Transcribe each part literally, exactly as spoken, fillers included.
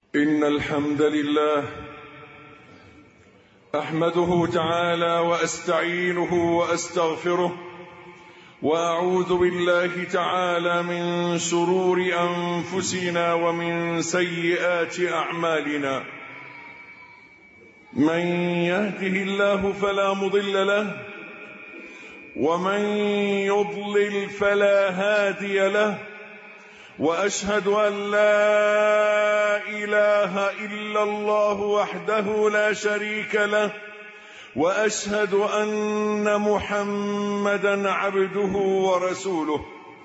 إن الحمد لله أحمده تعالى وأستعينه وأستغفره، وأعوذ بالله تعالى من شرور أنفسنا ومن سيئات أعمالنا. من يهده الله فلا مضل له، ومن يضلل فلا هادي له، وأشهد أن لا إله إلا الله وحده لا شريك له، وأشهد أن محمدا عبده ورسوله.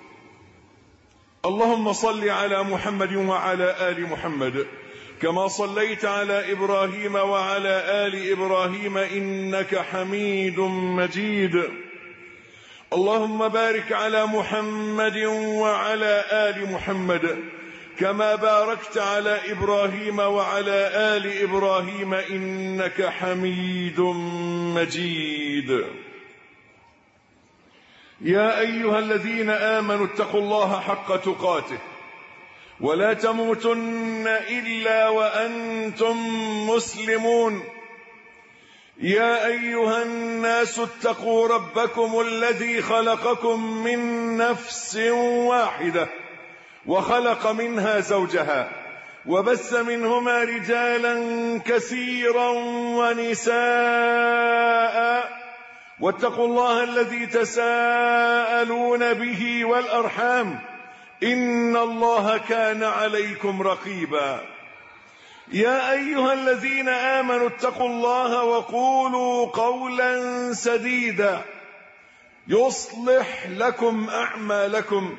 اللهم صل على محمد وعلى آل محمد كما صليت على إبراهيم وعلى آل إبراهيم إنك حميد مجيد. اللهم بارك على محمد وعلى آل محمد كما باركت على إبراهيم وعلى آل إبراهيم إنك حميد مجيد. يا أيها الذين آمنوا اتقوا الله حق تقاته ولا تموتن إلا وأنتم مسلمون. يا أيها الناس اتقوا ربكم الذي خلقكم من نفس واحدة وخلق منها زوجها وبث منهما رجالا كثيرا ونساء، واتقوا الله الذي تساءلون به والأرحام إن الله كان عليكم رقيبا. يا أيها الذين آمنوا اتقوا الله وقولوا قولا سديدا يصلح لكم أعمالكم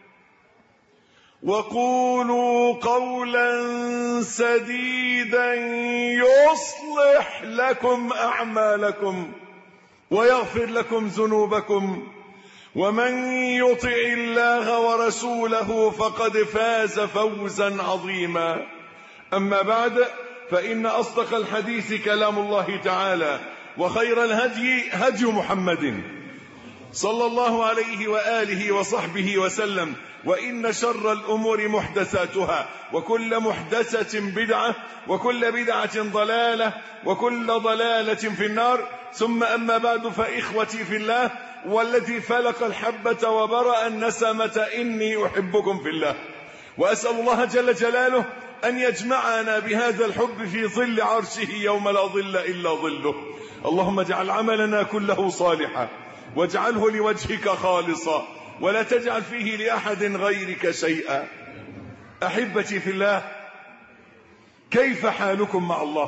وقولوا قولا سديدا يصلح لكم أعمالكم ويغفر لكم ذنوبكم، ومن يطع الله ورسوله فقد فاز فوزا عظيما. أما بعد، فإن أصدق الحديث كلام الله تعالى، وخير الهدي هدي محمد صلى الله عليه وآله وصحبه وسلم، وإن شر الأمور محدثاتها، وكل محدثة بدعة، وكل بدعة ضلالة، وكل ضلالة في النار. ثم أما بعد، فإخوتي في الله والذي فلق الحبة وبرأ النسمة إني أحبكم في الله، وأسأل الله جل جلاله أن يجمعنا بهذا الحب في ظل عرشه يوم لا ظل إلا ظله. اللهم اجعل عملنا كله صالحا، واجعله لوجهك خالصا، ولا تجعل فيه لأحد غيرك شيئا. أحبتي في الله، كيف حالكم مع الله؟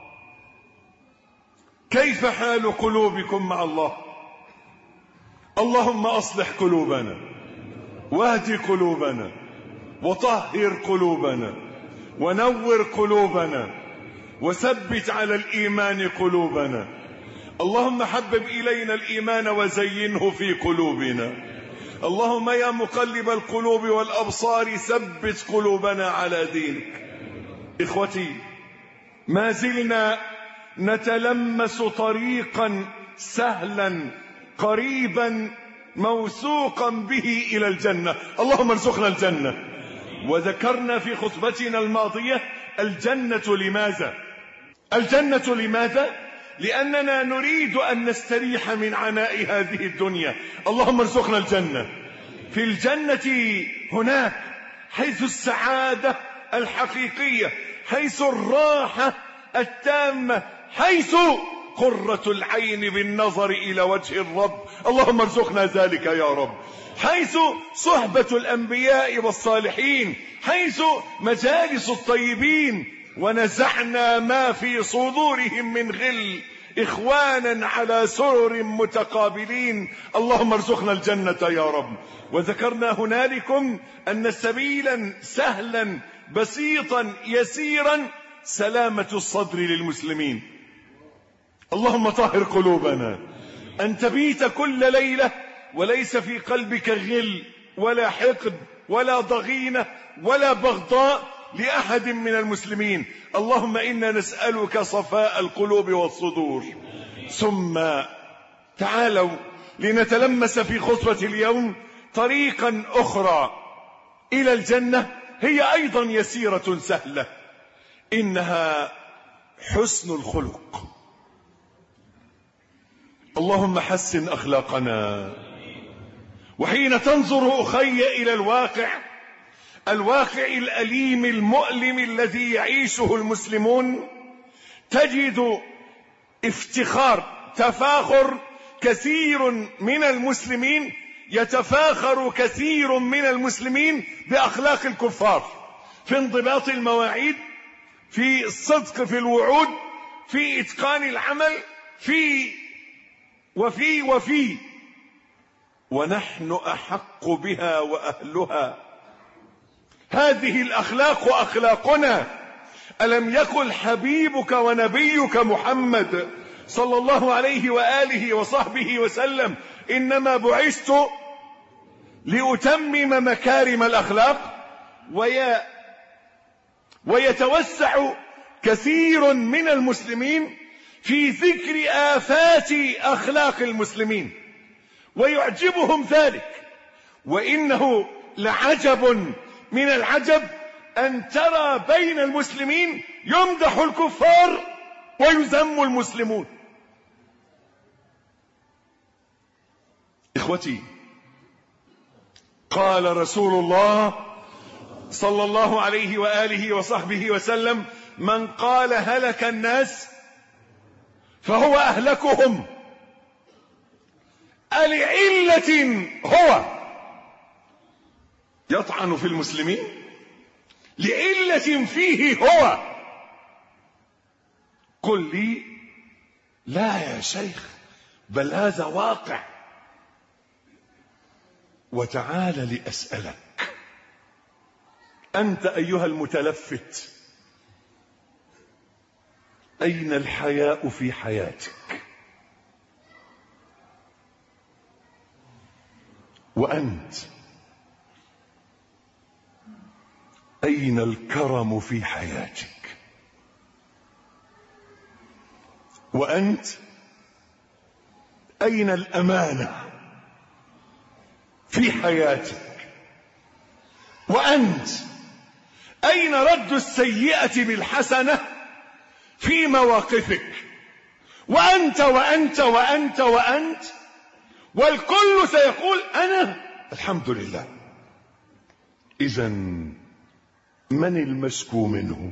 كيف حال قلوبكم مع الله؟ اللهم أصلح قلوبنا، واهد قلوبنا، وطهر قلوبنا، ونور قلوبنا، وثبت على الإيمان قلوبنا. اللهم حبب إلينا الإيمان وزينه في قلوبنا. اللهم يا مقلب القلوب والأبصار ثبت قلوبنا على دينك. إخوتي، ما زلنا نتلمس طريقا سهلا قريبا موثوقا به إلى الجنة. اللهم ارزقنا الجنة. وذكرنا في خطبتنا الماضية الجنة لماذا؟ الجنة لماذا؟ لأننا نريد أن نستريح من عناء هذه الدنيا. اللهم ارزقنا الجنة. في الجنة هناك حيث السعادة الحقيقية، حيث الراحة التامة، حيث قرة العين بالنظر إلى وجه الرب. اللهم ارزقنا ذلك يا رب. حيث صحبة الأنبياء والصالحين، حيث مجالس الطيبين، ونزعنا ما في صدورهم من غل، إخوانا على سرر متقابلين. اللهم ارزقنا الجنة يا رب. وذكرنا هنالكم أن سبيلا سهلا بسيطا يسيرا سلامة الصدر للمسلمين. اللهم طهر قلوبنا، أن تبيت كل ليلة وليس في قلبك غل ولا حقد ولا ضغينة ولا بغضاء لأحد من المسلمين. اللهم إنا نسألك صفاء القلوب والصدور. ثم تعالوا لنتلمس في خطبة اليوم طريقا أخرى إلى الجنة، هي أيضا يسيرة سهلة. إنها حسن الخلق. اللهم حسن أخلاقنا. وحين تنظر أخي إلى الواقع الواقع الأليم المؤلم الذي يعيشه المسلمون، تجد افتخار تفاخر كثير من المسلمين يتفاخر كثير من المسلمين بأخلاق الكفار، في انضباط المواعيد، في الصدق في الوعود، في إتقان العمل، في وفي وفي ونحن أحق بها وأهلها. هذه الأخلاق أخلاقنا. ألم يقل حبيبك ونبيك محمد صلى الله عليه وآله وصحبه وسلم إنما بعثت لأتمم مكارم الأخلاق؟ وي... ويتوسع كثير من المسلمين في ذكر آفات أخلاق المسلمين ويعجبهم ذلك. وإنه لعجب من العجب أن ترى بين المسلمين يمدح الكفار ويذم المسلمون. إخوتي، قال رسول الله صلى الله عليه وآله وصحبه وسلم: من قال هلك الناس فهو أهلكهم. ألعلة هو يطعن في المسلمين؟ لعلة فيه هو؟ قل لي لا يا شيخ، بل هذا واقع. وتعال لأسألك أنت أيها المتلفت، أين الحياء في حياتك؟ وأنت أين الكرم في حياتك؟ وأنت أين الأمانة في حياتك؟ وأنت أين رد السيئة بالحسنة في مواقفك؟ وأنت وأنت وأنت وأنت والكل سيقول أنا الحمد لله. إذن من المشكو منه؟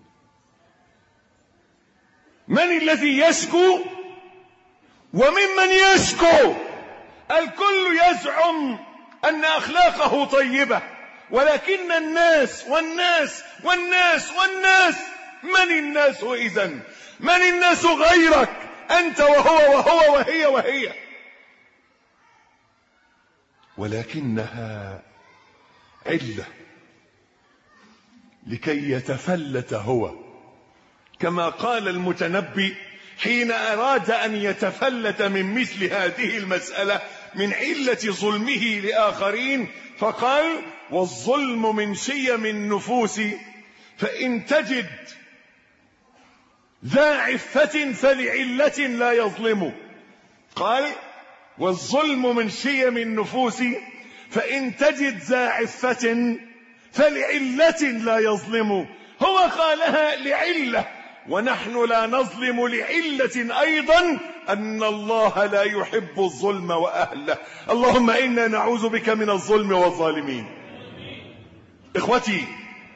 من الذي يشكو وممن يشكو؟ الكل يزعم أن أخلاقه طيبة، ولكن الناس والناس والناس والناس، من الناس إذن؟ من الناس غيرك أنت وهو وهو وهي وهي؟ ولكنها علة لكي يتفلت هو، كما قال المتنبي حين أراد أن يتفلت من مثل هذه المسألة من علة ظلمه لآخرين، فقال: والظلم من شيم النفوس فإن تجد ذا عفة فلعلة لا يظلم. قال: والظلم من شيم النفوس فإن تجد ذا عفة فلعلة لا يظلم. هو قالها لعلة، ونحن لا نظلم لعلة أيضا أن الله لا يحب الظلم وأهله. اللهم إنا نعوذ بك من الظلم والظالمين. إخوتي،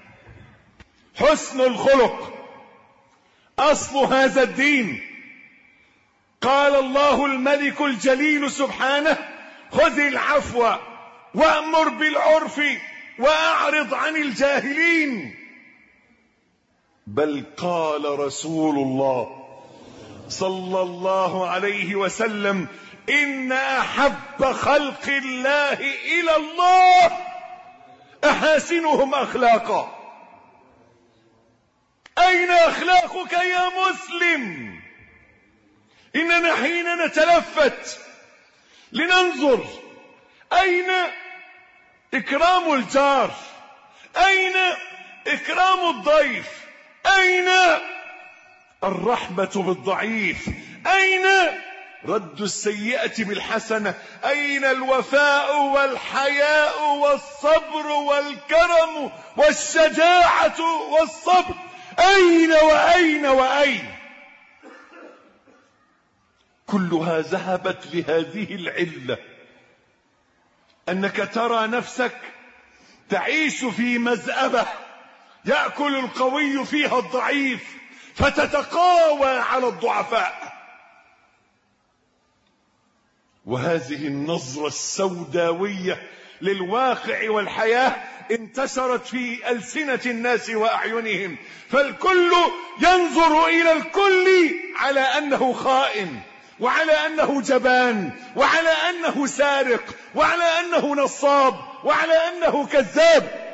حسن الخلق أصل هذا الدين. قال الله الملك الجليل سبحانه: خذ العفو وأمر بالعرف وأعرض عن الجاهلين. بل قال رسول الله صلى الله عليه وسلم: إن أحب خلق الله إلى الله أحاسنهم أخلاقا. أين أخلاقك يا مسلم؟ إننا حين نتلفت لننظر أين إكرام الجار، أين إكرام الضيف، أين الرحمة بالضعيف، أين رد السيئة بالحسنة، أين الوفاء والحياء والصبر والكرم والشجاعة والصبر، أين وأين وأين؟ كلها ذهبت لهذه العلة، أنك ترى نفسك تعيش في مزأبة يأكل القوي فيها الضعيف فتتقاوى على الضعفاء. وهذه النظرة السوداوية للواقع والحياة انتشرت في ألسنة الناس وأعينهم، فالكل ينظر إلى الكل على أنه خائن، وعلى أنه جبان، وعلى أنه سارق، وعلى أنه نصاب، وعلى أنه كذاب.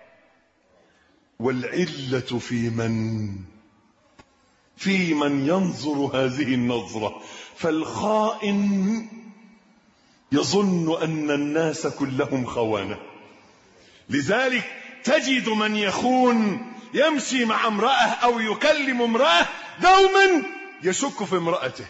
والعلة في من في من ينظر هذه النظرة. فالخائن يظن أن الناس كلهم خوانة، لذلك تجد من يخون يمشي مع امرأة أو يكلم امرأة دوما يشك في امرأته،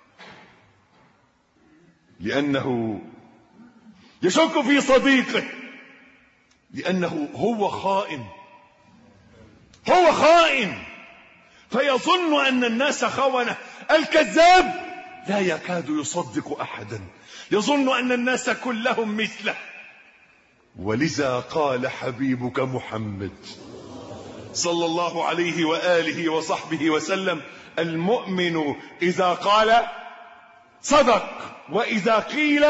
لأنه يشك في صديقه، لأنه هو خائن هو خائن فيظن أن الناس خونة. الكذاب لا يكاد يصدق أحدا، يظن أن الناس كلهم مثله. ولذا قال حبيبك محمد صلى الله عليه وآله وصحبه وسلم: المؤمن إذا قال صدق وإذا قيل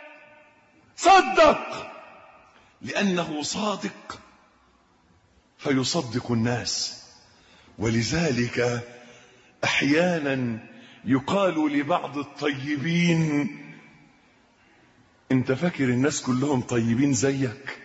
صدق، لأنه صادق فيصدق الناس. ولذلك أحيانا يقال لبعض الطيبين: انت فاكر الناس كلهم طيبين زيك؟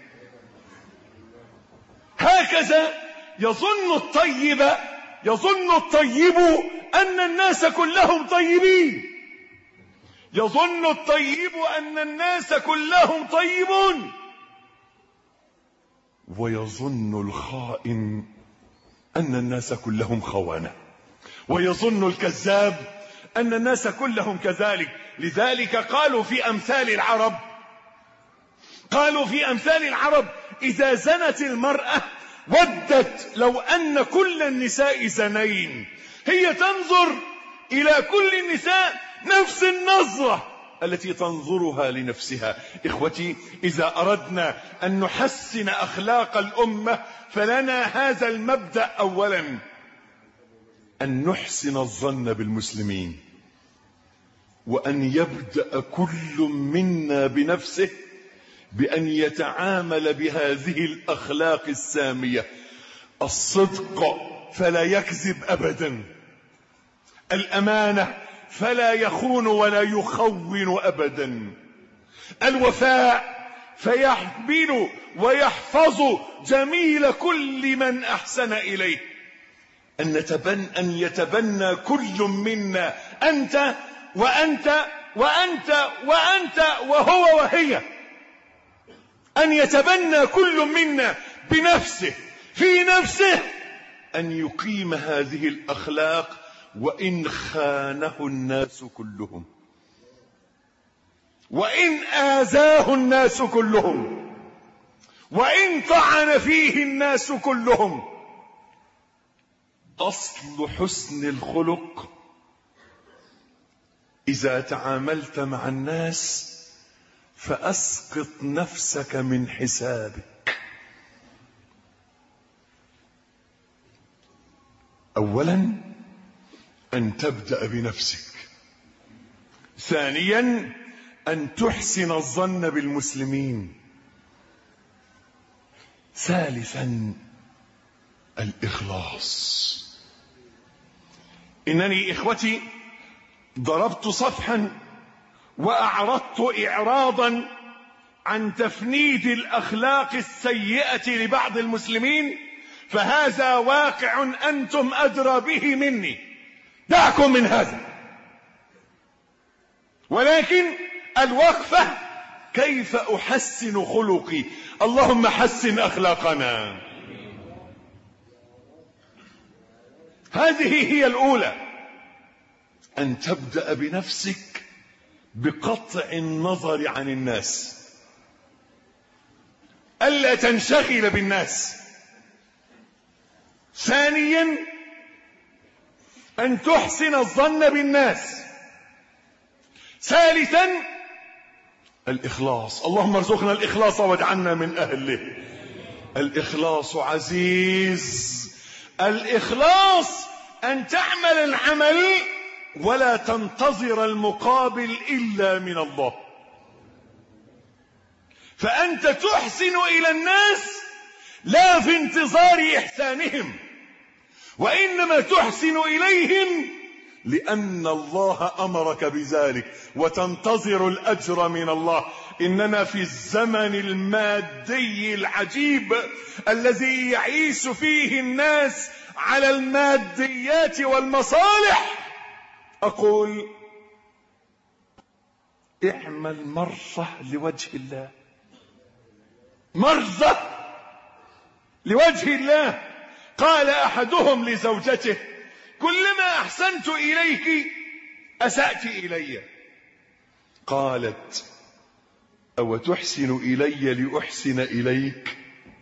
هكذا يظن الطيب يظن الطيب أن الناس كلهم طيبين، يظن الطيب أن الناس كلهم طيبون، ويظن الخائن أن الناس كلهم خوانة، ويظن الكذاب أن الناس كلهم كذلك. لذلك قالوا في أمثال العرب قالوا في أمثال العرب إذا زنت المرأة ودت لو أن كل النساء زنين. هي تنظر إلى كل النساء نفس النظرة التي تنظرها لنفسها. إخوتي، إذا أردنا أن نحسن أخلاق الأمة فلنا هذا المبدأ: أولا أن نحسن الظن بالمسلمين، وأن يبدأ كل منا بنفسه بأن يتعامل بهذه الأخلاق السامية: الصدق فلا يكذب أبدا، الأمانة فلا يخون ولا يخون أبدا، الوفاء فيحمل ويحفظ جميل كل من أحسن إليه، أن نتبن أن يتبنى كل منا أنت وأنت وأنت وأنت وهو وهي، أن يتبنى كل منا بنفسه في نفسه أن يقيم هذه الأخلاق وإن خانه الناس كلهم، وإن آذاه الناس كلهم، وإن طعن فيه الناس كلهم. أصل حسن الخلق: إذا تعاملت مع الناس فأسقط نفسك من حسابك. أولا أن تبدأ بنفسك، ثانيا أن تحسن الظن بالمسلمين، ثالثا الإخلاص. إنني إخوتي ضربت صفحا وأعرضت إعراضا عن تفنيد الأخلاق السيئة لبعض المسلمين، فهذا واقع أنتم أدرى به مني، دعكم من هذا. ولكن الوقفة: كيف أحسن خلقي؟ اللهم حسن أخلاقنا. هذه هي الأولى، أن تبدأ بنفسك بقطع النظر عن الناس، ألا تنشغل بالناس. ثانيا أن تحسن الظن بالناس. ثالثا الإخلاص. اللهم ارزقنا الإخلاص واجعلنا من أهله. الإخلاص عزيز. الإخلاص أن تعمل العمل ولا تنتظر المقابل إلا من الله. فأنت تحسن إلى الناس لا في انتظار إحسانهم، وإنما تحسن إليهم لأن الله أمرك بذلك، وتنتظر الأجر من الله. إننا في الزمن المادي العجيب الذي يعيش فيه الناس على الماديات والمصالح، أقول اعمل مرة لوجه الله، مرة لوجه الله. قال أحدهم لزوجته: كلما أحسنت إليك أسأت إلي. قالت: أو تحسن إلي لأحسن إليك؟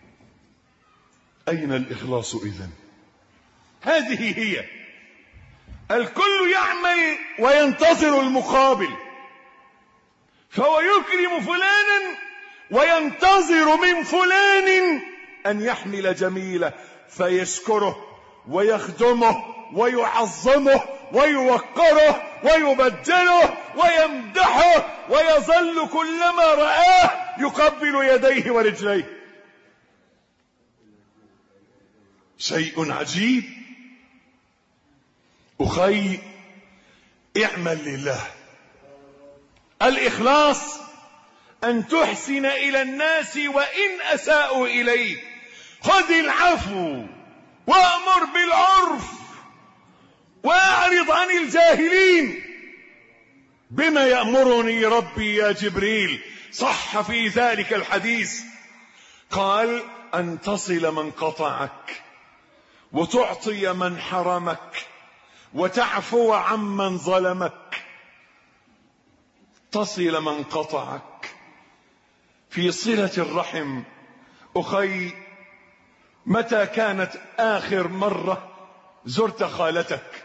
أين الإخلاص إذن؟ هذه هي. الكل يعمل وينتظر المقابل، فهو يكرم فلانا وينتظر من فلان أن يحمل جميله فيشكره ويخدمه ويعظمه ويوقره ويبجله ويمدحه، ويظل كلما رآه يقبل يديه ورجليه. شيء عجيب. أخي، اعمل لله. الإخلاص أن تحسن إلى الناس وإن أساءوا إليك. خذ العفو وأمر بالعرف وأعرض عن الجاهلين. بما يأمرني ربي يا جبريل؟ صح في ذلك الحديث، قال: أن تصل من قطعك، وتعطي من حرمك، وتعفو عمن ظلمك. تصل من قطعك في صلة الرحم. أخي، متى كانت آخر مرة زرت خالتك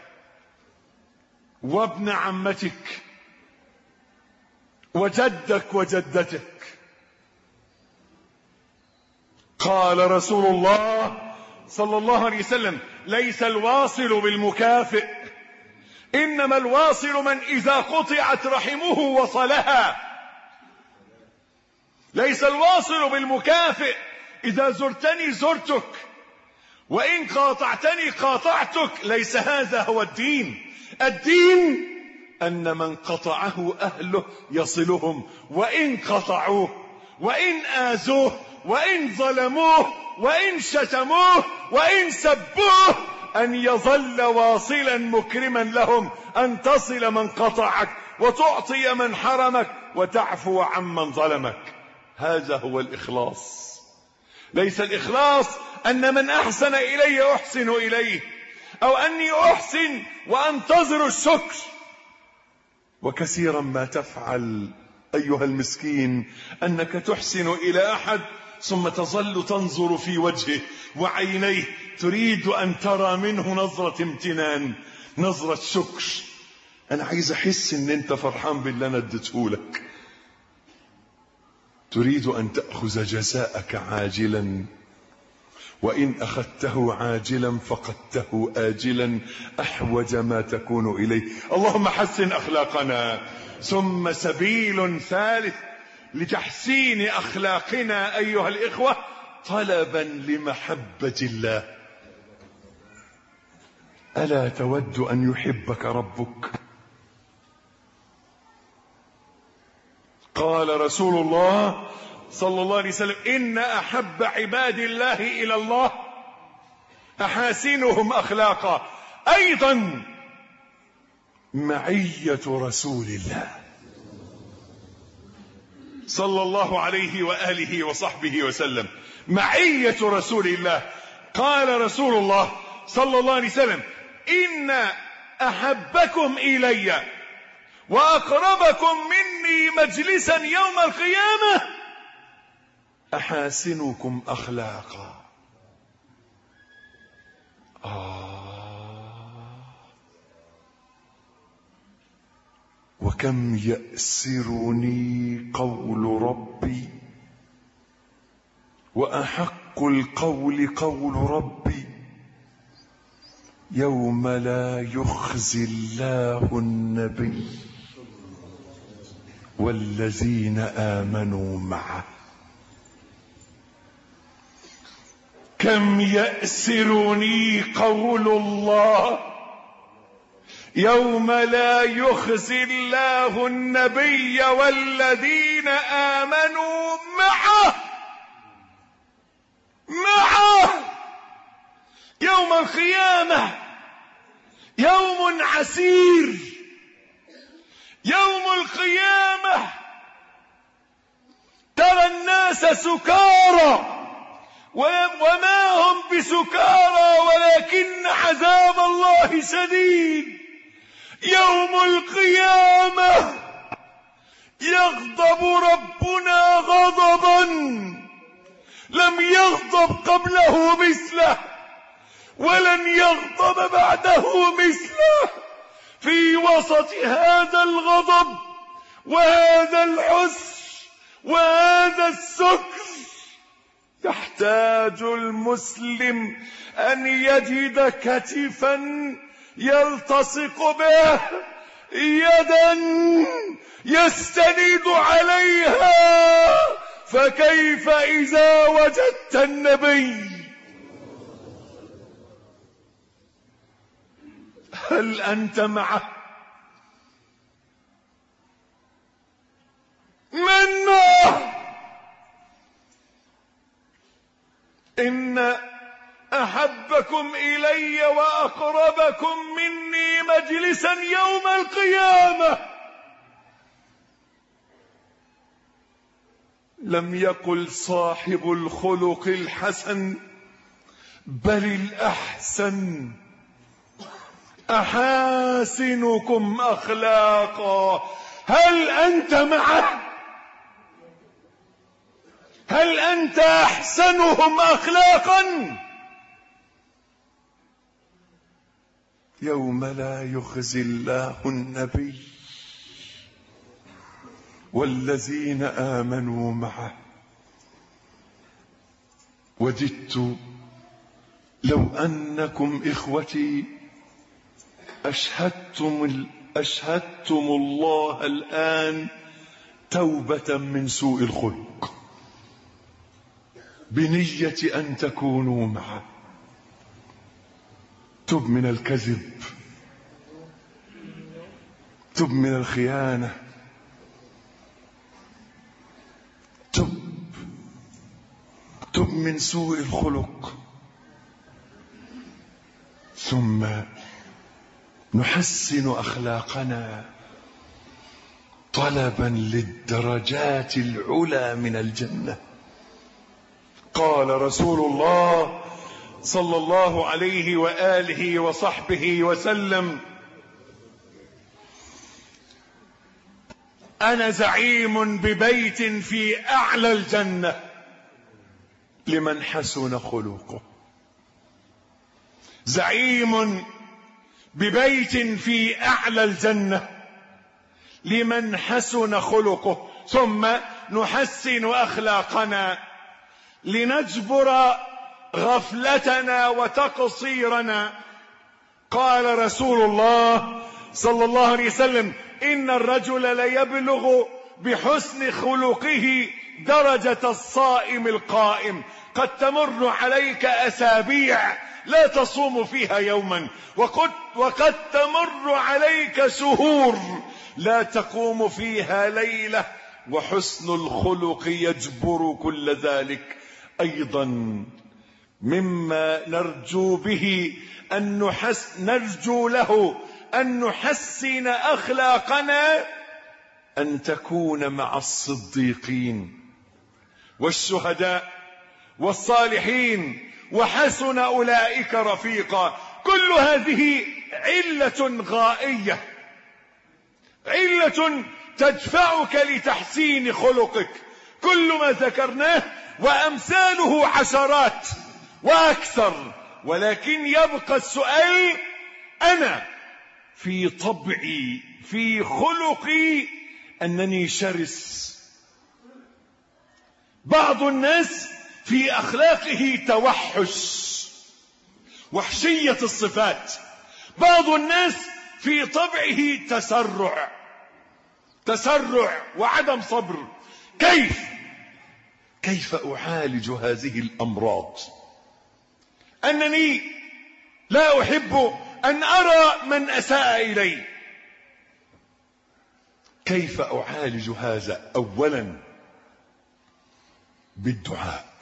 وابن عمتك وجدك وجدتك؟ قال رسول الله صلى الله عليه وسلم: ليس الواصل بالمكافئ، إنما الواصل من إذا قطعت رحمه وصلها. ليس الواصل بالمكافئ، إذا زرتني زرتك، وإن قاطعتني قاطعتك. ليس هذا هو الدين. الدين أن من قطعه أهله يصلهم، وإن قطعوه، وإن آذوه، وإن ظلموه، وإن شتموه، وإن سبوه، أن يظل واصلا مكرما لهم. أن تصل من قطعك، وتعطي من حرمك، وتعفو عمن ظلمك. هذا هو الإخلاص. ليس الإخلاص أن من أحسن إلي أحسن إليه، أو أني أحسن وأنتظر الشكر. وكثيرا ما تفعل أيها المسكين أنك تحسن إلى أحد ثم تظل تنظر في وجهه وعينيه، تريد أن ترى منه نظرة امتنان، نظرة شكر. أنا عايز أحس أن أنت فرحان بالله أنا اديته لك. تريد أن تأخذ جزاءك عاجلا، وإن أخذته عاجلا فقدته آجلا، أحوج ما تكون إليه. اللهم حسن أخلاقنا. ثم سبيل ثالث لتحسين أخلاقنا أيها الإخوة: طلبا لمحبة الله. ألا تود أن يحبك ربك؟ قال رسول الله صلى الله عليه وسلم: إن أحب عباد الله إلى الله أحاسنهم أخلاقا. أيضا معية رسول الله صلى الله عليه وآله وصحبه وسلم. معية رسول الله. قال رسول الله صلى الله عليه وسلم: إن أحبكم إلي وأقربكم مني مجلسا يوم القيامة أحاسنكم أخلاقا. آه وكم يأسرني قول ربي، وأحق القول قول ربي، يوم لا يخزي الله النبي والذين آمنوا معه. كم يأسرني قول الله يوم لا يخزي الله النبي والذين آمنوا معه معه يوم القيامة، يوم عسير، يوم القيامة ترى الناس سكارى وما هم بسكارى ولكن عذاب الله شديد. يوم القيامة يغضب ربنا غضبا لم يغضب قبله مثله ولن يغضب بعده مثله. في وسط هذا الغضب وهذا الحزن وهذا السكر يحتاج المسلم أن يجد كتفا يلتصق به، يدا يستند عليها. فكيف إذا وجدت النبي؟ هل أنت معه؟ من معه؟ إن أحبكم إلي وأقربكم مني مجلسا يوم القيامة لم يقل صاحب الخلق الحسن بل الأحسن، أحاسنكم أخلاقا. هل أنت معه؟ هل أنت أحسنهم أخلاقا؟ يوم لا يخزي الله النبي والذين آمنوا معه. وددت لو أنكم إخوتي أشهدتم, أشهدتم الله الآن توبة من سوء الخلق بنية أن تكونوا معه. تب من الكذب، تب من الخيانة، تب تب من سوء الخلق، ثم نحسن أخلاقنا طلبا للدرجات العلى من الجنة. قال رسول الله صلى الله عليه وآله وصحبه وسلم: أنا زعيم ببيت في أعلى الجنة لمن حسن خلقه. زعيم ببيت في أعلى الجنة لمن حسن خلقه. ثم نحسن أخلاقنا لنجبر غفلتنا وتقصيرنا. قال رسول الله صلى الله عليه وسلم: إن الرجل ليبلغ بحسن خلقه درجة الصائم القائم. قد تمر عليك أسابيع لا تصوم فيها يوما، وقد, وقد تمر عليك شهور لا تقوم فيها ليلة، وحسن الخلق يجبر كل ذلك. أيضا مما نرجو به أن نحس نرجو له أن نحسن أخلاقنا أن تكون مع الصديقين والشهداء والصالحين وحسن أولئك رفيقا. كل هذه علة غائية، علة تدفعك لتحسين خلقك. كل ما ذكرناه وأمثاله عشرات وأكثر، ولكن يبقى السؤال: أنا في طبعي في خلقي أنني شرس. بعض الناس في أخلاقه توحش، وحشية الصفات. بعض الناس في طبعه تسرع تسرع وعدم صبر. كيف كيف أعالج هذه الأمراض؟ أنني لا أحب أن أرى من أساء إلي. كيف أعالج هذا؟ أولا بالدعاء.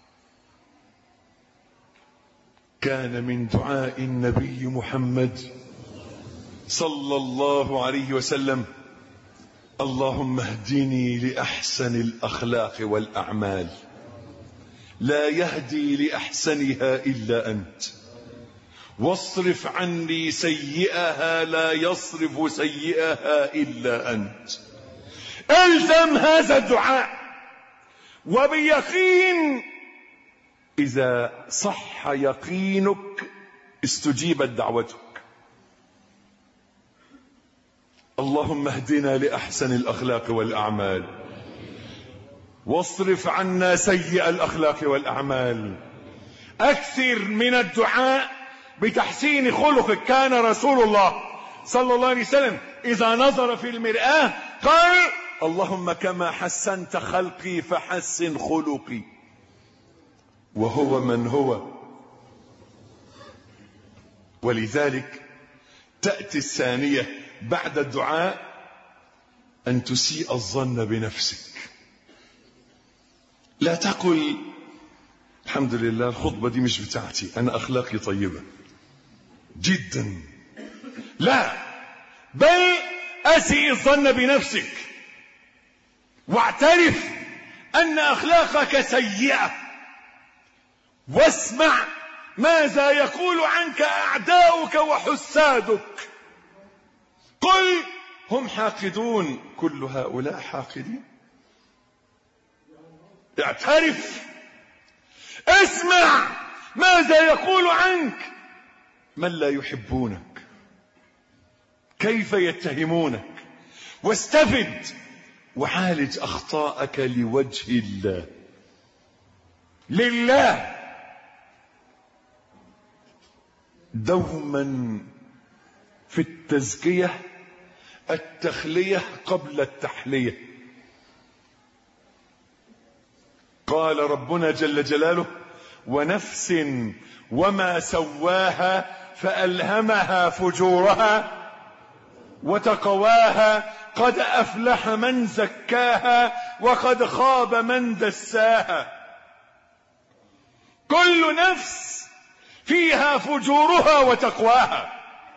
كان من دعاء النبي محمد صلى الله عليه وسلم: اللهم اهدني لأحسن الأخلاق والأعمال، لا يهدي لأحسنها إلا أنت، واصرف عني سيئها، لا يصرف سيئها إلا أنت. ألزم هذا الدعاء، وبيقين إذا صح يقينك استجيبت دعوتك. اللهم اهدنا لأحسن الأخلاق والأعمال، واصرف عنا سيئ الأخلاق والأعمال. أكثر من الدعاء بتحسين خلقك. كان رسول الله صلى الله عليه وسلم إذا نظر في المرآة قال: اللهم كما حسنت خلقي فحسن خلقي. وهو من هو. ولذلك تأتي الثانية بعد الدعاء أن تسيء الظن بنفسك. لا تقل الحمد لله الخطبة دي مش بتاعتي، أنا أخلاقي طيبة جدا. لا، بل أسيء الظن بنفسك، واعترف أن أخلاقك سيئة، واسمع ماذا يقول عنك أعداؤك وحسادك. قل هم حاقدون، كل هؤلاء حاقدين. اعترف. اسمع ماذا يقول عنك من لا يحبونك، كيف يتهمونك، واستفد وعالج أخطاءك لوجه الله لله. دوما في التزكية التخلية قبل التحلية. قال ربنا جل جلاله: ونفس وما سواها فألهمها فجورها وتقواها قد أفلح من زكاها وقد خاب من دساها. كل نفس فيها فجورها وتقواها،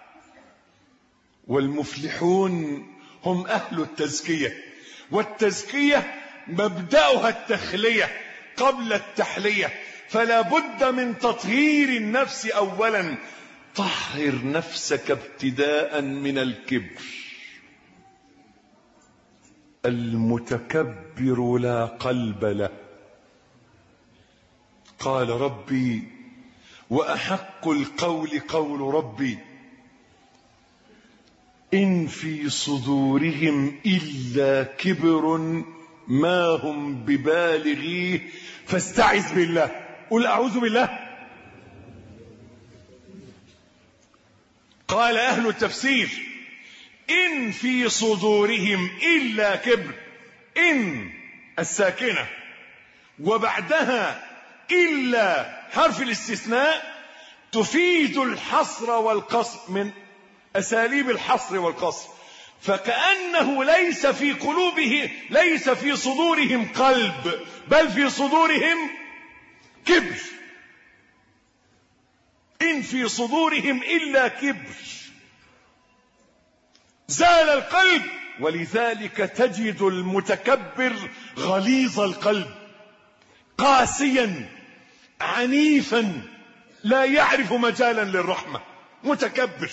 والمفلحون هم أهل التزكية. والتزكية مبدأها التخلية قبل التحلية، فلا بد من تطهير النفس أولا. طهر نفسك ابتداء من الكبر. المتكبر لا قلب له. قال ربي: وأحق القول قول ربي إن في صدورهم إلا كبر ما هم ببالغيه فاستعذ بالله. قل أعوذ بالله. قال أهل التفسير: إن في صدورهم إلا كبر، إن الساكنة وبعدها إلا حرف الاستثناء تفيد الحصر والقصر، من أساليب الحصر والقصر. فكأنه ليس في قلوبه ليس في صدورهم قلب، بل في صدورهم كبر. إن في صدورهم إلا كبر، زال القلب. ولذلك تجد المتكبر غليظ القلب، قاسيا عنيفا، لا يعرف مجالا للرحمة، متكبر.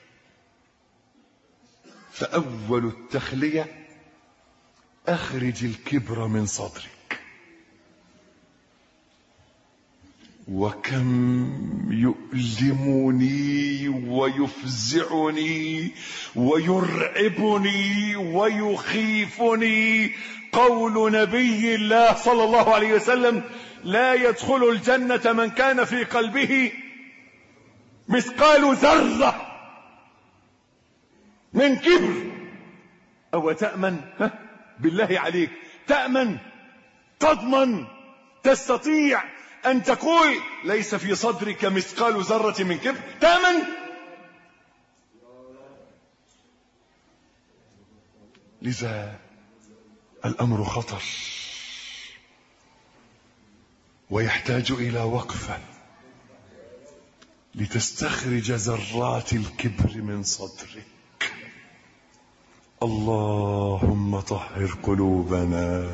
فأول التخلية أخرج الكبر من صدرك. وكم يؤلمني ويفزعني ويرعبني ويخيفني قول نبي الله صلى الله عليه وسلم: لا يدخل الجنة من كان في قلبه مثقال ذرة من كبر. أو تأمن؟ ها؟ بالله عليك تأمن، تضمن، تستطيع أن تقول ليس في صدرك مثقال ذرة من كبر؟ تأمن؟ لذا الأمر خطر ويحتاج إلى وقفة لتستخرج ذرات الكبر من صدرك. اللهم طهر قلوبنا،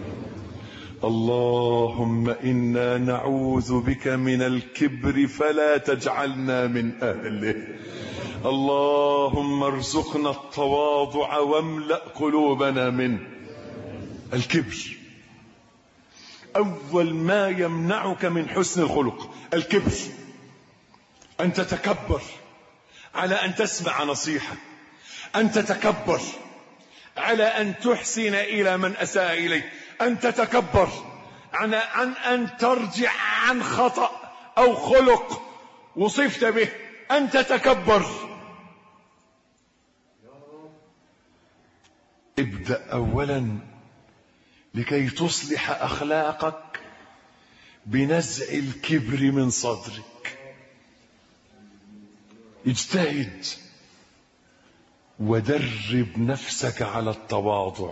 اللهم إنا نعوذ بك من الكبر فلا تجعلنا من أهله. اللهم ارزقنا التواضع واملأ قلوبنا من الكبر. أول ما يمنعك من حسن الخلق الكبر، أن تتكبر على أن تسمع نصيحة، أن تتكبر على أن تحسن إلى من أساء إليك، أن تتكبر عن عن أن ترجع عن خطأ أو خلق وصفت به، أن تتكبر. ابدأ أولا لكي تصلح أخلاقك بنزع الكبر من صدرك. اجتهد ودرب نفسك على التواضع.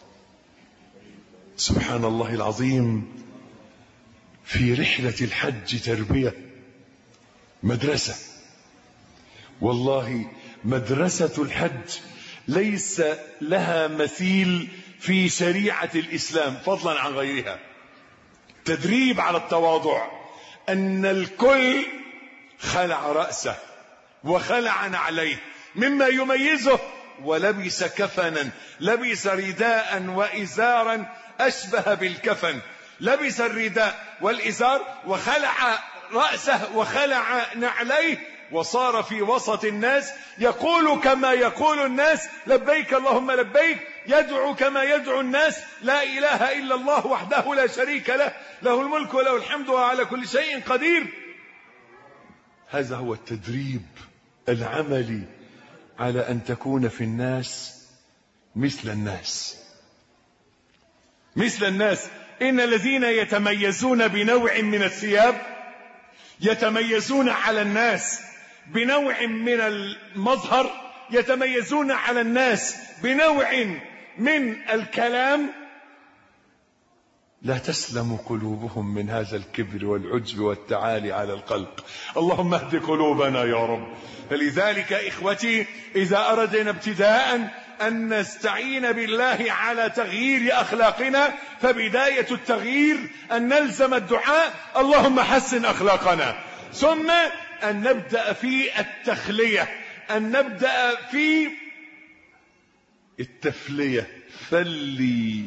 سبحان الله العظيم، في رحلة الحج تربية، مدرسة، والله مدرسة الحج ليس لها مثيل في شريعة الإسلام فضلا عن غيرها. تدريب على التواضع، أن الكل خلع رأسه وخلع نعليه مما يميزه، ولبس كفنا، لبس رداء وإزارا أشبه بالكفن، لبس الرداء والإزار وخلع رأسه وخلع نعليه، وصار في وسط الناس يقول كما يقول الناس: لبيك اللهم لبيك، يدعو كما يدعو الناس: لا إله إلا الله وحده لا شريك له، له الملك وله الحمد وهو على كل شيء قدير. هذا هو التدريب العملي على أن تكون في الناس مثل الناس، مثل الناس. إن الذين يتميزون بنوع من الثياب يتميزون على الناس بنوع من المظهر، يتميزون على الناس بنوع من الكلام، لا تسلم قلوبهم من هذا الكبر والعجب والتعالي على الخلق. اللهم اهد قلوبنا يا رب. فلذلك إخوتي، إذا أردنا ابتداء أن نستعين بالله على تغيير أخلاقنا، فبداية التغيير أن نلزم الدعاء: اللهم حسن أخلاقنا، ثم أن نبدأ في التخلية، أن نبدأ في التفلية. فلي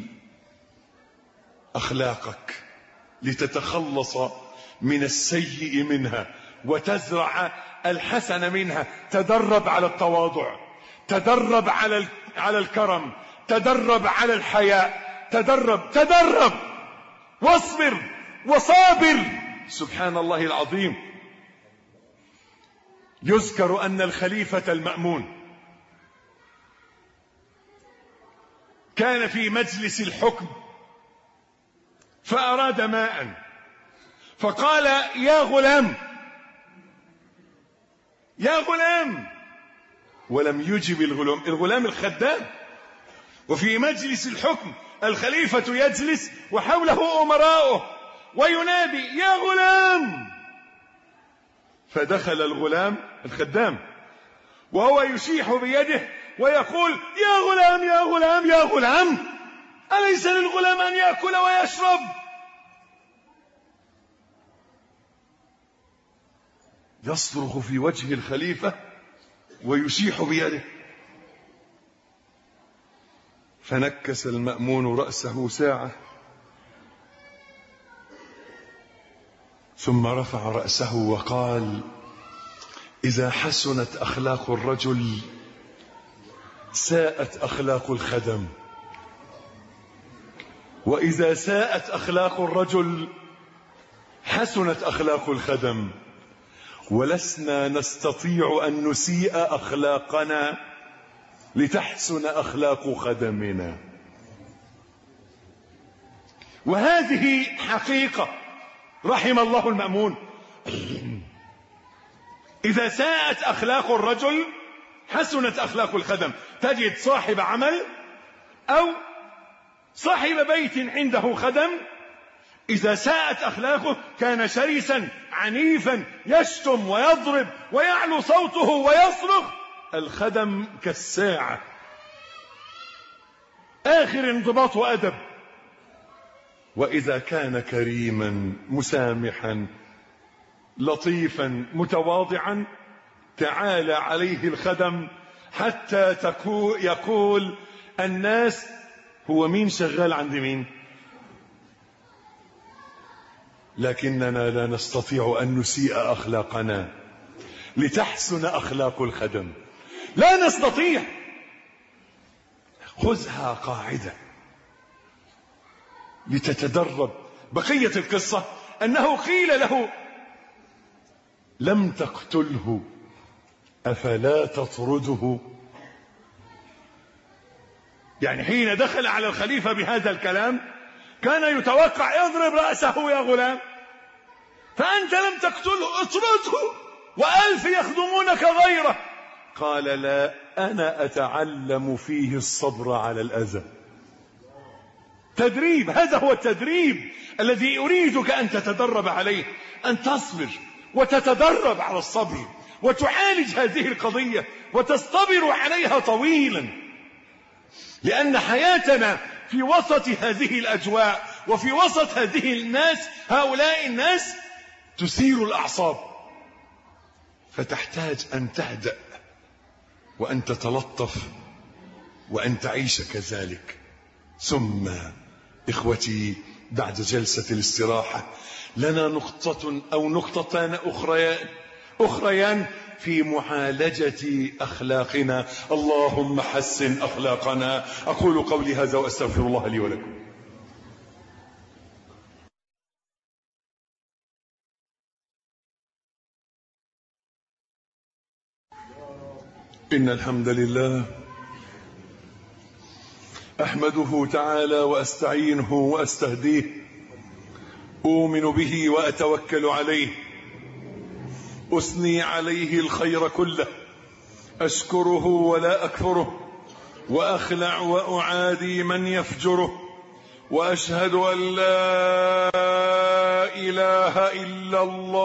أخلاقك لتتخلص من السيء منها وتزرع الحسن منها. تدرب على التواضع، تدرب على على الكرم، تدرب على الحياء، تدرب تدرب واصبر وصابر. سبحان الله العظيم. يذكر أن الخليفة المأمون كان في مجلس الحكم فأراد ماء، فقال: يا غلام يا غلام، ولم يجب الغلام، الغلام الخدام. وفي مجلس الحكم الخليفة يجلس وحوله أمراؤه وينادي: يا غلام. فدخل الغلام الخدام وهو يشيح بيده ويقول: يا غلام يا غلام يا غلام، أليس للغلام أن يأكل ويشرب؟ يصرخ في وجه الخليفة ويشيح بيده. فنكس المأمون رأسه ساعة ثم رفع رأسه وقال: إذا حسنت أخلاق الرجل ساءت أخلاق الخدم، وإذا ساءت أخلاق الرجل حسنت أخلاق الخدم، ولسنا نستطيع أن نسيء أخلاقنا لتحسن أخلاق خدمنا. وهذه حقيقة رحم الله المأمون. إذا ساءت أخلاق الرجل حسنت أخلاق الخدم. تجد صاحب عمل أو صاحب بيت عنده خدم، إذا ساءت أخلاقه كان شرسا عنيفا يشتم ويضرب ويعلو صوته ويصرخ. الخدم كالساعة، آخر انضباط وأدب. وإذا كان كريما مسامحا لطيفا متواضعا تعالى عليه الخدم حتى يقول الناس: هو مين شغال عند مين؟ لكننا لا نستطيع أن نسيء أخلاقنا لتحسن أخلاق الخدم، لا نستطيع. خذها قاعدة لتتدرب. بقية القصة أنه قيل له: لم تقتله أفلا تطرده؟ يعني حين دخل على الخليفة بهذا الكلام كان يتوقع: اضرب رأسه يا غلام، فأنت لم تقتله، اطرده وألف يخدمونك غيره. قال: لا، أنا أتعلم فيه الصبر على الأذى. تدريب، هذا هو التدريب الذي أريدك أن تتدرب عليه، أن تصبر وتتدرب على الصبر وتعالج هذه القضية وتصطبر عليها طويلا، لأن حياتنا في وسط هذه الأجواء وفي وسط هذه الناس، هؤلاء الناس تثير الأعصاب، فتحتاج أن تهدأ وأن تتلطف وأن تعيش كذلك. ثم إخوتي، بعد جلسة الاستراحة لنا نقطة أو نقطتان أخريان, أخريان في معالجة أخلاقنا. اللهم حسن أخلاقنا. أقول قولي هذا وأستغفر الله لي ولكم. إن الحمد لله أحمده تعالى وأستعينه وأستهديه، أؤمن به وأتوكل عليه، أثني عليه الخير كله، أشكره ولا أكفره، وأخلع وأعادي من يفجره، وأشهد أن لا إله إلا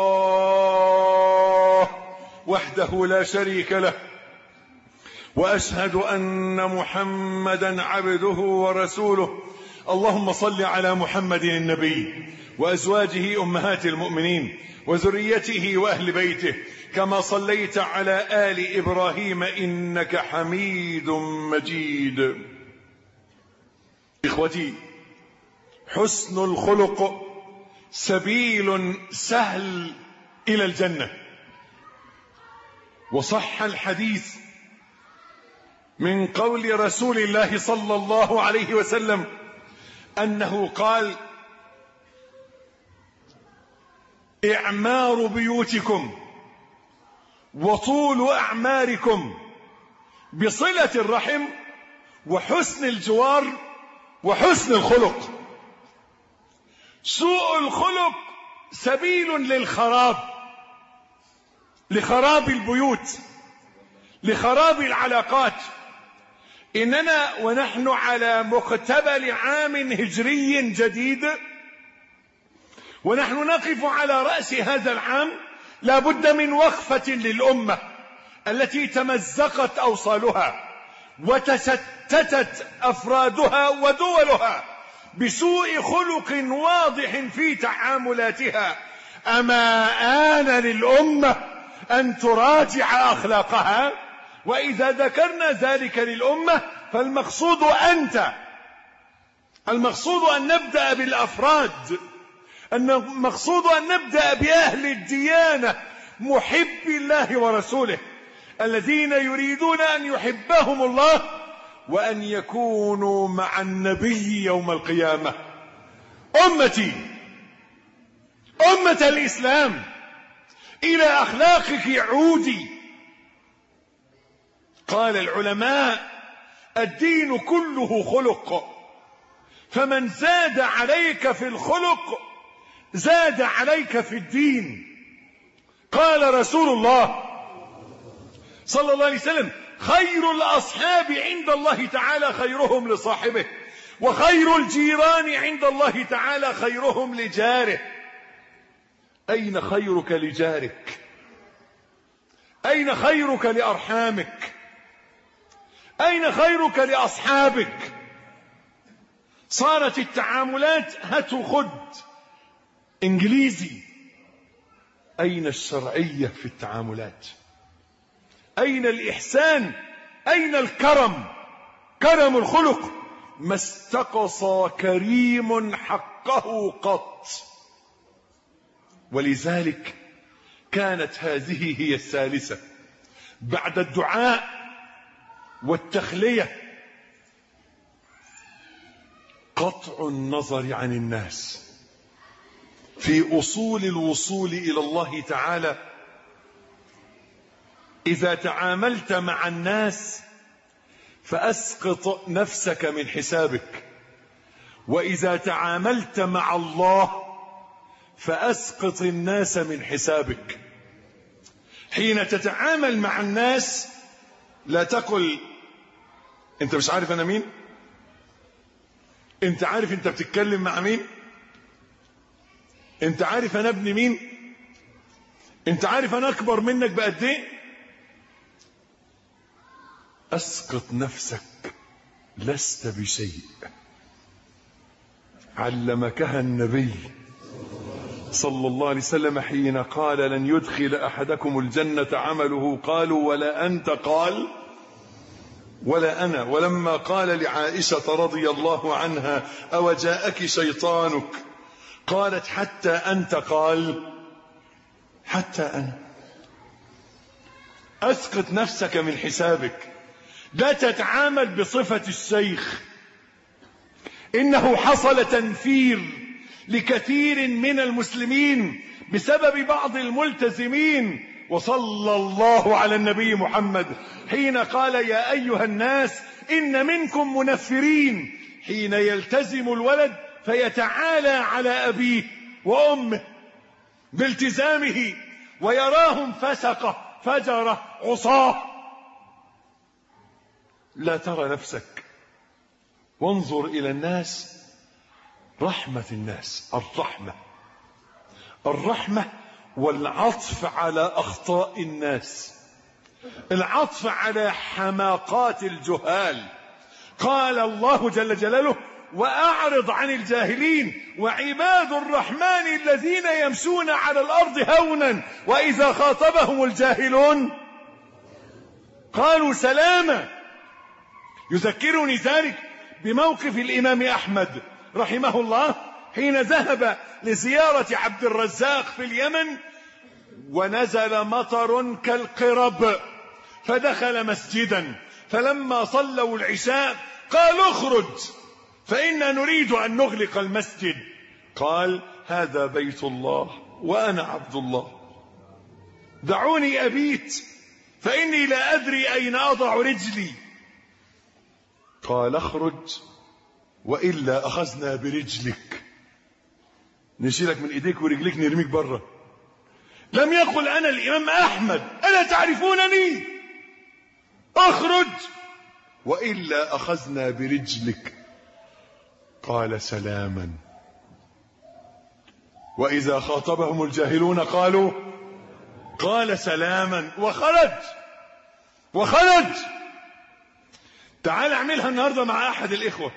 الله وحده لا شريك له، وأشهد أن محمدا عبده ورسوله. اللهم صل على محمد النبي وأزواجه أمهات المؤمنين وذريته وأهل بيته كما صليت على آل إبراهيم إنك حميد مجيد. إخوتي، حسن الخلق سبيل سهل إلى الجنة. وصح الحديث من قول رسول الله صلى الله عليه وسلم أنه قال: إعمار بيوتكم وطول أعماركم بصلة الرحم وحسن الجوار وحسن الخلق. سوء الخلق سبيل للخراب، لخراب البيوت، لخراب العلاقات. إننا ونحن على مقتبل عام هجري جديد، ونحن نقف على رأس هذا العام، لا بد من وقفة للأمة التي تمزقت أوصالها وتشتتت أفرادها ودولها بسوء خلق واضح في تعاملاتها. أما آن للأمة أن تراجع أخلاقها؟ وإذا ذكرنا ذلك للأمة فالمقصود أنت، المقصود أن نبدأ بالأفراد أن المقصود أن نبدأ بأهل الديانة محب الله ورسوله الذين يريدون أن يحبهم الله وأن يكونوا مع النبي يوم القيامة. أمتي، أمة الإسلام، إلى أخلاقك عودي. قال العلماء: الدين كله خلق، فمن زاد عليك في الخلق زاد عليك في الدين. قال رسول الله صلى الله عليه وسلم: خير الأصحاب عند الله تعالى خيرهم لصاحبه، وخير الجيران عند الله تعالى خيرهم لجاره. أين خيرك لجارك؟ أين خيرك لأرحامك؟ أين خيرك لأصحابك؟ صارت التعاملات هات وخد إنجليزي. أين الشرعية في التعاملات؟ أين الإحسان؟ أين الكرم؟ كرم الخلق. ما استقصى كريم حقه قط. ولذلك كانت هذه هي الثالثة بعد الدعاء والتخلية: قطع النظر عن الناس في أصول الوصول إلى الله تعالى. إذا تعاملت مع الناس فأسقط نفسك من حسابك، وإذا تعاملت مع الله فأسقط الناس من حسابك. حين تتعامل مع الناس لا تقل: أنت مش عارف أنا مين؟ أنت عارف أنت بتتكلم مع مين؟ أنت عارف أنا ابن مين؟ أنت عارف أنا أكبر منك بقد إيه؟ أسقط نفسك، لست بشيء. علمكها النبي صلى الله عليه وسلم حين قال: لن يدخل أحدكم الجنة عمله. قالوا: ولا أنت؟ قال: ولا أنا. ولما قال لعائشة رضي الله عنها: أو جاءك شيطانك؟ قالت: حتى أنت؟ قال: حتى أنا. أسقط نفسك من حسابك. لا تتعامل بصفة الشيخ. إنه حصل تنفير لكثير من المسلمين بسبب بعض الملتزمين. وصلى الله على النبي محمد حين قال: يا أيها الناس إن منكم منفرين، حين يلتزم الولد فيتعالى على أبيه وأمه بالتزامه ويراهم فسقة فجرة عصاه. لا ترى نفسك، وانظر إلى الناس. رحمة الناس، الرحمة الرحمة والعطف على أخطاء الناس، العطف على حماقات الجهال. قال الله جل جلاله: وأعرض عن الجاهلين وعباد الرحمن الذين يمشون على الأرض هونا وإذا خاطبهم الجاهلون قالوا سلاما. يذكرني ذلك بموقف الإمام أحمد رحمه الله حين ذهب لزيارة عبد الرزاق في اليمن، ونزل مطر كالقرب، فدخل مسجدا، فلما صلوا العشاء قال: اخرج فإنا نريد أن نغلق المسجد. قال: هذا بيت الله وأنا عبد الله، دعوني أبيت فإني لا أدري أين أضع رجلي. قال: اخرج وإلا أخذنا برجلك، نشيلك من إيديك ورجليك نرميك برا. لم يقل: أنا الإمام أحمد ألا تعرفونني؟ اخرج وإلا أخذنا برجلك. قال: سلاما. وإذا خاطبهم الجاهلون قالوا قال سلاما، وخرج وخرج. تعال اعملها النهاردة مع أحد الإخوة.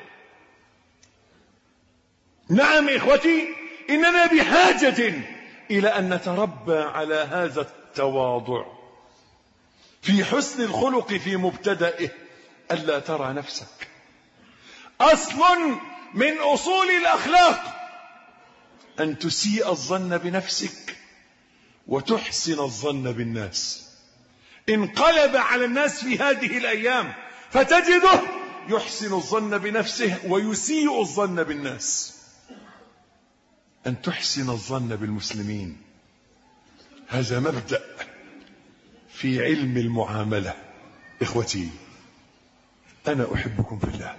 نعم إخوتي، إننا بحاجة إلى أن نتربى على هذا التواضع في حسن الخلق في مبتدئه. ألا ترى نفسك أصل من أصول الأخلاق. أن تسيء الظن بنفسك وتحسن الظن بالناس. انقلب على الناس في هذه الأيام فتجده يحسن الظن بنفسه ويسيء الظن بالناس. أن تحسن الظن بالمسلمين، هذا مبدأ في علم المعاملة. إخوتي، أنا أحبكم في الله،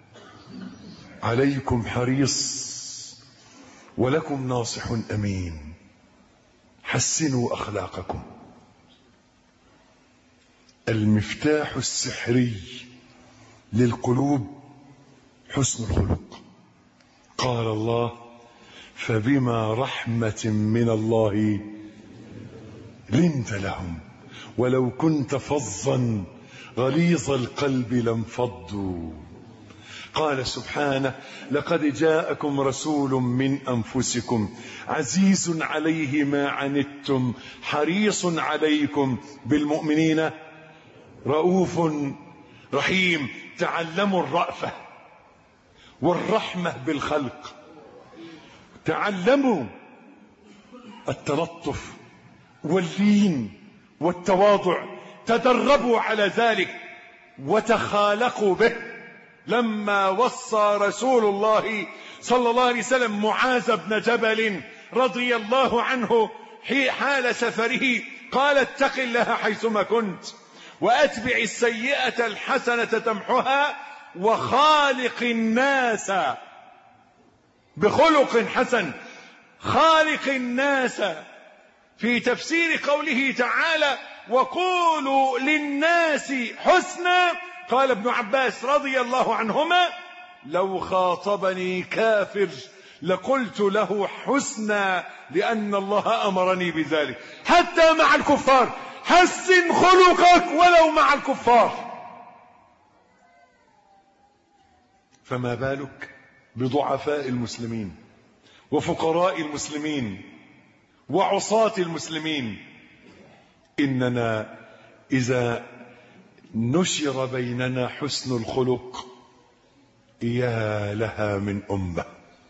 عليكم حريص ولكم ناصح أمين. حسنوا أخلاقكم. المفتاح السحري للقلوب حسن الخلق. قال الله: فبما رحمة من الله لنت لهم ولو كنت فظا غليظ القلب لانفضوا. قال سبحانه: لقد جاءكم رسول من أنفسكم عزيز عليه ما عنتم حريص عليكم بالمؤمنين رؤوف رحيم. تعلموا الرأفة والرحمة بالخلق، تعلموا التلطف واللين والتواضع، تدربوا على ذلك وتخالقوا به. لما وصى رسول الله صلى الله عليه وسلم معاذ بن جبل رضي الله عنه حال سفره قال: اتق الله حيثما كنت وأتبع السيئة الحسنة تمحها وخالق الناس بخلق حسن. خالق الناس في تفسير قوله تعالى: وقولوا للناس حسنا. قال ابن عباس رضي الله عنهما: لو خاطبني كافر لقلت له حسنا لأن الله أمرني بذلك. حتى مع الكفار حسن خلقك ولو مع الكفار. فما بالك بضعفاء المسلمين وفقراء المسلمين وعصاة المسلمين. إننا إذا نشر بيننا حسن الخلق يا لها من أمة.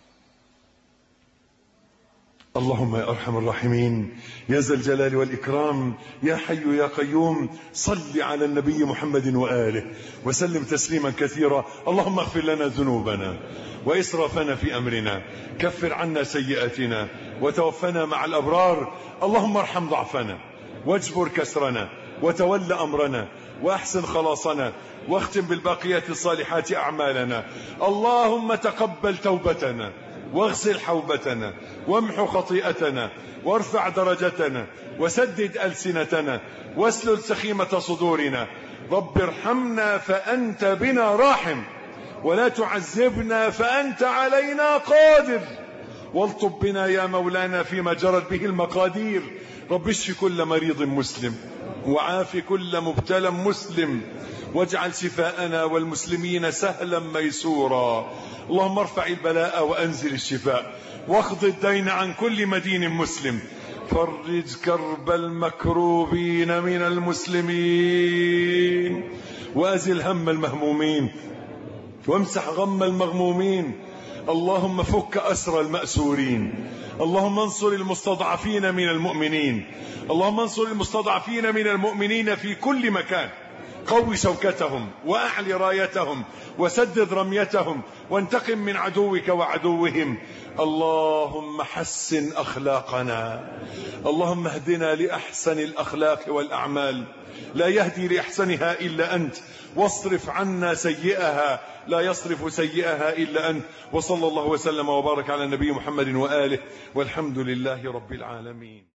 اللهم يا أرحم الراحمين يا ذا الجلال والإكرام يا حي يا قيوم، صل على النبي محمد وآله وسلم تسليما كثيرا. اللهم اغفر لنا ذنوبنا وإسرافنا في أمرنا، كفر عنا سيئاتنا وتوفنا مع الأبرار. اللهم ارحم ضعفنا واجبر كسرنا وتول أمرنا وأحسن خلاصنا واختم بالباقيات الصالحات أعمالنا. اللهم تقبل توبتنا واغسل حوبتنا وامحو خطيئتنا وارفع درجتنا وسدد ألسنتنا واسلل سخيمة صدورنا. رب ارحمنا فأنت بنا راحم ولا تعذبنا فأنت علينا قادر، والطب بنا يا مولانا فيما جرت به المقادير. رب اشف كل مريض مسلم وعاف كل مبتلى مسلم واجعل شفاءنا والمسلمين سهلا ميسورا. اللهم ارفع البلاء وأنزل الشفاء واخض الدين عن كل مدين مسلم. فرج كرب المكروبين من المسلمين وأزل هم المهمومين وامسح غم المغمومين. اللهم فك أسر المأسورين. اللهم انصر المستضعفين من المؤمنين. اللهم انصر المستضعفين من المؤمنين في كل مكان. قوي شوكتهم وأعلي رايتهم وسدد رميتهم وانتقم من عدوك وعدوهم. اللهم حسن أخلاقنا. اللهم اهدنا لأحسن الأخلاق والأعمال، لا يهدي لأحسنها إلا أنت، واصرف عنا سيئها لا يصرف سيئها إلا أنت. وصلى الله وسلم وبارك على النبي محمد وآله والحمد لله رب العالمين.